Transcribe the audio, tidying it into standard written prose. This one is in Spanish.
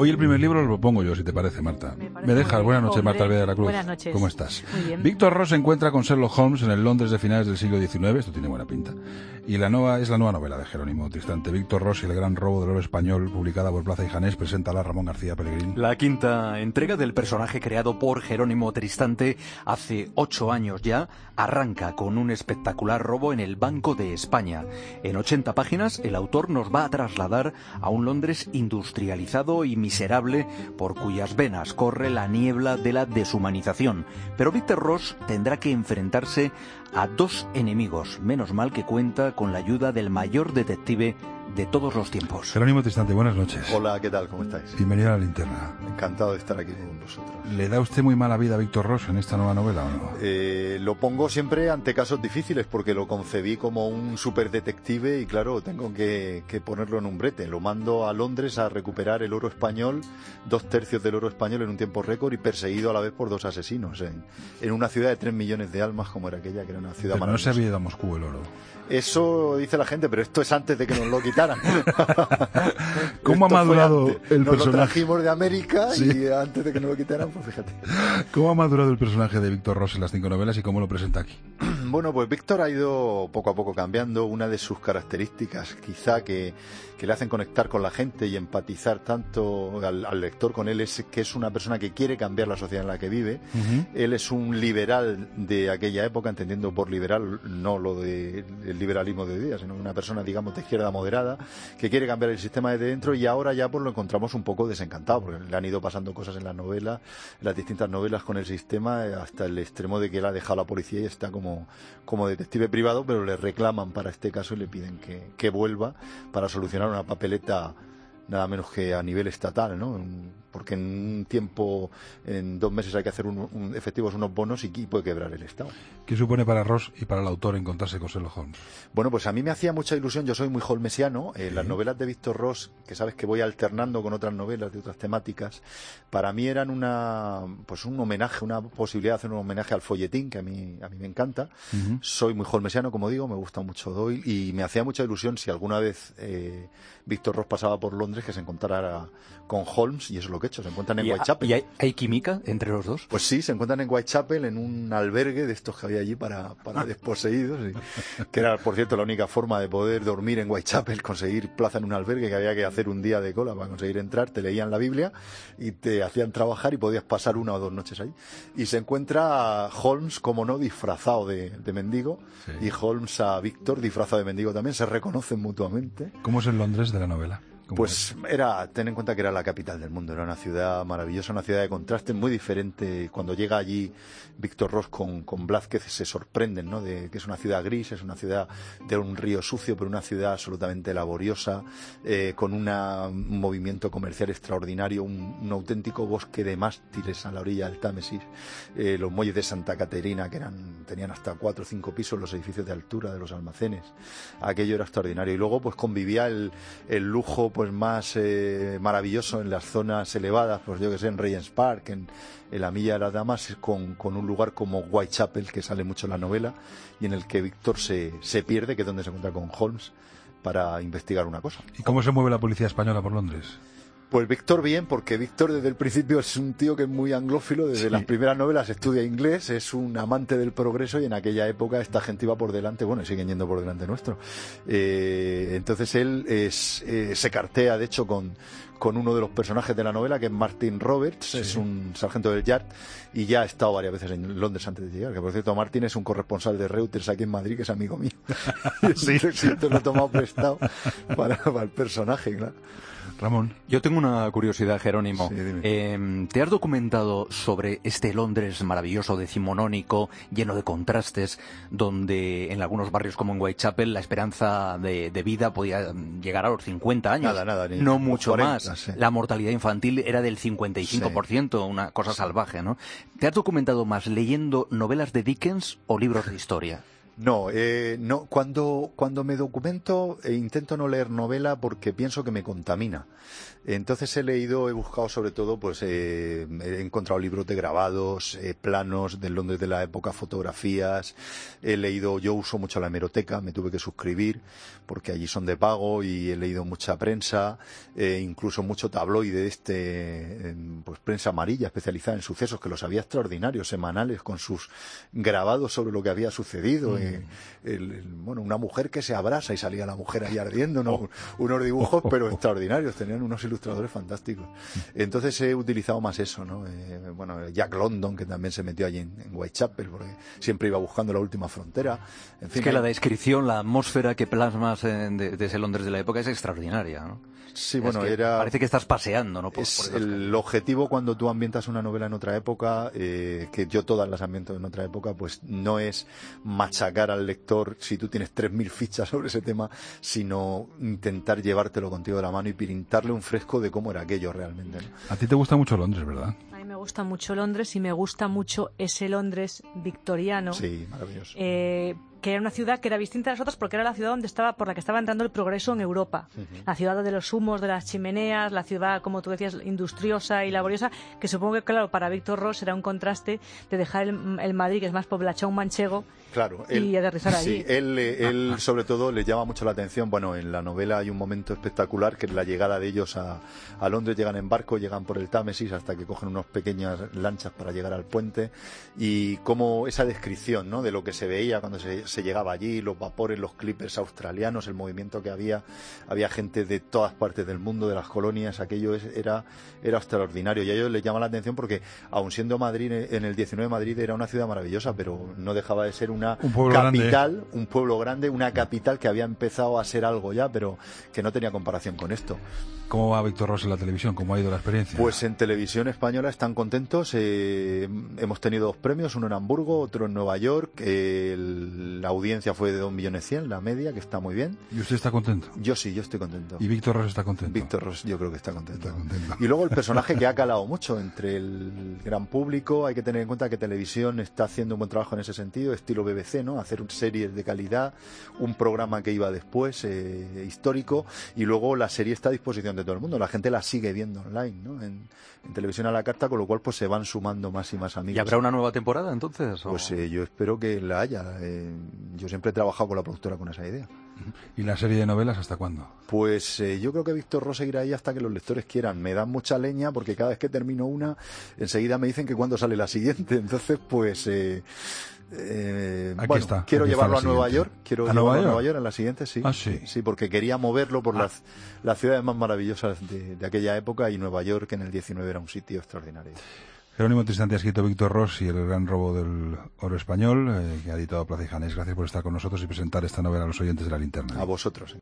Hoy el primer libro lo pongo yo, si te parece, Marta. Me dejas. Buenas noches, Marta Alveda de la Cruz. Buenas noches. ¿Cómo estás? Muy bien. Víctor Ross se encuentra con Sherlock Holmes en el Londres de finales del siglo XIX, esto tiene buena pinta, y es la nueva novela de Jerónimo Tristante. Víctor Ross y el gran robo del oro español, publicada por Plaza y Janés, presenta a Ramón García Pellegrín. La quinta entrega del personaje creado por Jerónimo Tristante hace 8 años ya arranca con un espectacular robo en el Banco de España. En 80 páginas, el autor nos va a trasladar a un Londres industrializado y miserable por cuyas venas corre la niebla de la deshumanización. Pero Víctor Ross tendrá que enfrentarse a 2 enemigos. Menos mal que cuenta con la ayuda del mayor detective de todos los tiempos. Jerónimo Tristante, buenas noches. Hola, ¿qué tal? ¿Cómo estáis? Bienvenido a La Linterna. Encantado de estar aquí con vosotros. ¿Le da usted muy mala vida a Víctor Ross en esta nueva novela o no? Lo pongo siempre ante casos difíciles porque lo concebí como un superdetective y claro, tengo que ponerlo en un brete. Lo mando a Londres a recuperar el oro español, 2/3 del oro español en un tiempo récord y perseguido a la vez por 2 asesinos en una ciudad de 3 millones de almas como era aquella, que era una ciudad Pero no maravillosa. se había ido a Moscú el oro. Eso dice la gente, pero esto es antes de que nos lo quitaran. ¿Cómo ha madurado el Nos personaje? lo trajimos de América Sí. y antes de que nos lo quitaran, pues fíjate. ¿Cómo ha madurado el personaje de Víctor Ross en las 5 novelas y cómo lo presenta aquí? Bueno, pues Víctor ha ido poco a poco cambiando. Una de sus características, quizá que le hacen conectar con la gente y empatizar tanto al lector con él, es que es una persona que quiere cambiar la sociedad en la que vive. Él es un liberal de aquella época, entendiendo por liberal no lo del liberalismo de hoy día, sino una persona, digamos, de izquierda moderada, que quiere cambiar el sistema desde dentro, y ahora ya pues lo encontramos un poco desencantado, porque le han ido pasando cosas en las novelas, en las distintas novelas con el sistema, hasta el extremo de que él ha dejado a la policía y está como detective privado, pero le reclaman para este caso y le piden que vuelva para solucionar una papeleta nada menos que a nivel estatal, ¿no? Porque en un tiempo, en 2 meses hay que hacer efectivos unos bonos y puede quebrar el Estado. ¿Qué supone para Ross y para el autor encontrarse con Sherlock Holmes? Bueno, pues a mí me hacía mucha ilusión, yo soy muy holmesiano, las novelas de Víctor Ross, que sabes que voy alternando con otras novelas de otras temáticas, para mí eran un homenaje, una posibilidad de hacer un homenaje al folletín, que a mí me encanta. Soy muy holmesiano, como digo, me gusta mucho Doyle, y me hacía mucha ilusión si alguna vez Víctor Ross pasaba por Londres, que se encontrara con Holmes, y eso es lo que he hecho, se encuentran en Whitechapel. ¿Y hay química entre los dos? Pues sí, se encuentran en Whitechapel, en un albergue de estos que había allí para desposeídos, que era, por cierto, la única forma de poder dormir en Whitechapel, conseguir plaza en un albergue, que había que hacer un día de cola para conseguir entrar. Te leían la Biblia y te hacían trabajar y podías pasar 1 o 2 noches ahí. Y se encuentra Holmes, como no, disfrazado de mendigo, sí. Y Holmes a Víctor disfrazado de mendigo también, se reconocen mutuamente. ¿Cómo es el Londres de la novela? Pues ten en cuenta que era la capital del mundo, era una ciudad maravillosa, una ciudad de contrastes muy diferente. Cuando llega allí Víctor Ross con Blázquez se sorprenden, ¿no? De que es una ciudad gris, es una ciudad de un río sucio, pero una ciudad absolutamente laboriosa, con un movimiento comercial extraordinario, un auténtico bosque de mástiles a la orilla del Támesis, los muelles de Santa Caterina, que tenían hasta 4 o 5 pisos, los edificios de altura de los almacenes. Aquello era extraordinario. Y luego pues convivía el lujo pues más maravilloso en las zonas elevadas, pues yo que sé, en Regent's Park, en la Milla de las Damas, con un lugar como Whitechapel, que sale mucho en la novela, y en el que Víctor se pierde, que es donde se encuentra con Holmes para investigar una cosa. ¿Y cómo se mueve la policía española por Londres? Pues Víctor bien, porque Víctor desde el principio es un tío que es muy anglófilo, desde las primeras novelas estudia inglés, es un amante del progreso, y en aquella época esta gente iba por delante, bueno, y siguen yendo por delante nuestro. Entonces él se cartea, de hecho, con uno de los personajes de la novela, que es Martin Roberts, es un sargento del Yard, y ya ha estado varias veces en Londres antes de llegar, que por cierto Martin es un corresponsal de Reuters aquí en Madrid, que es amigo mío. Sí, entonces lo he tomado prestado para el personaje, claro. Ramón. Yo tengo una curiosidad, Jerónimo. Sí, dime. ¿Te has documentado sobre este Londres maravilloso, decimonónico, lleno de contrastes, donde en algunos barrios como en Whitechapel la esperanza de vida podía llegar a los 50 años? Nada, no mucho 40, más. sí. La mortalidad infantil era del 55%, una cosa salvaje, ¿no? ¿Te has documentado más leyendo novelas de Dickens o libros de historia? No, no. Cuando me documento intento no leer novela porque pienso que me contamina. Entonces he buscado sobre todo, pues he encontrado libros de grabados, planos de Londres de la época, fotografías. Yo uso mucho la hemeroteca, me tuve que suscribir porque allí son de pago, y he leído mucha prensa, incluso mucho tabloide, pues prensa amarilla especializada en sucesos, que los había extraordinarios, semanales, con sus grabados sobre lo que había sucedido. Bueno, una mujer que se abrasa y salía la mujer ahí ardiendo, ¿no? Unos dibujos pero extraordinarios, tenían unos ilustradores fantásticos. Entonces he utilizado más eso, ¿no? Bueno, Jack London, que también se metió allí en Whitechapel, porque siempre iba buscando la última frontera. En fin, es que la descripción, la atmósfera que plasmas de ese Londres de la época es extraordinaria, ¿no? Sí, bueno, parece que estás paseando, ¿no? El objetivo cuando tú ambientas una novela en otra época, que yo todas las ambiento en otra época, pues no es machacar al lector si tú tienes 3.000 fichas sobre ese tema, sino intentar llevártelo contigo de la mano y pintarle un fresco de cómo era aquello realmente, ¿no? A ti te gusta mucho Londres, ¿verdad? A mí me gusta mucho Londres, y me gusta mucho ese Londres victoriano. Sí, maravilloso. Que era una ciudad que era distinta a las otras porque era la ciudad por la que estaba entrando el progreso en Europa. La ciudad de los humos, de las chimeneas, la ciudad, como tú decías, industriosa y laboriosa, que supongo que, claro, para Víctor Ros era un contraste de dejar el Madrid, que es más poblachón manchego, claro, y aterrizar allí. Sí, él sobre todo le llama mucho la atención. Bueno, en la novela hay un momento espectacular, que es la llegada de ellos a Londres. Llegan en barco, llegan por el Támesis hasta que cogen unas pequeñas lanchas para llegar al puente, y como esa descripción, ¿no?, de lo que se veía cuando se llegaba allí, los vapores, los clippers australianos, el movimiento que había gente de todas partes del mundo, de las colonias. Aquello era extraordinario, y a ellos les llama la atención porque, aun siendo Madrid, en el 19 Madrid era una ciudad maravillosa, pero no dejaba de ser un pueblo capital grande. Un pueblo grande, una capital que había empezado a ser algo ya, pero que no tenía comparación con esto. ¿Cómo va Víctor Ros en la televisión? ¿Cómo ha ido la experiencia? Pues en televisión española están contentos. Hemos tenido 2 premios, uno en Hamburgo, otro en Nueva York. La audiencia fue de 2.100.000, la media, que está muy bien. ¿Y usted está contento? Yo sí, yo estoy contento. ¿Y Víctor Ros está contento? Víctor Ros yo creo que está contento. Y luego el personaje, que ha calado mucho entre el gran público. Hay que tener en cuenta que televisión está haciendo un buen trabajo en ese sentido, estilo BBC, ¿no? Hacer series de calidad, un programa que iba después, histórico, y luego la serie está a disposición de todo el mundo. La gente la sigue viendo online, ¿no? En televisión a la carta, con lo cual pues se van sumando más y más amigos. ¿Y habrá una nueva temporada entonces? Pues yo espero que la haya. Yo siempre he trabajado con la productora con esa idea. ¿Y la serie de novelas hasta cuándo? Pues yo creo que Víctor Ros seguirá ahí hasta que los lectores quieran. Me dan mucha leña porque cada vez que termino una, enseguida me dicen que cuándo sale la siguiente. Entonces, pues quiero llevarlo a Nueva York. Quiero llevarlo a Nueva York en la siguiente, sí. ¿Ah, sí? Sí, porque quería moverlo por las ciudades más maravillosas de aquella época, y Nueva York en el 19 era un sitio extraordinario. Jerónimo Tristante ha escrito Víctor Ros y el gran robo del oro español, que ha editado Plaza y Janés. Gracias por estar con nosotros y presentar esta novela a los oyentes de La Linterna. A vosotros.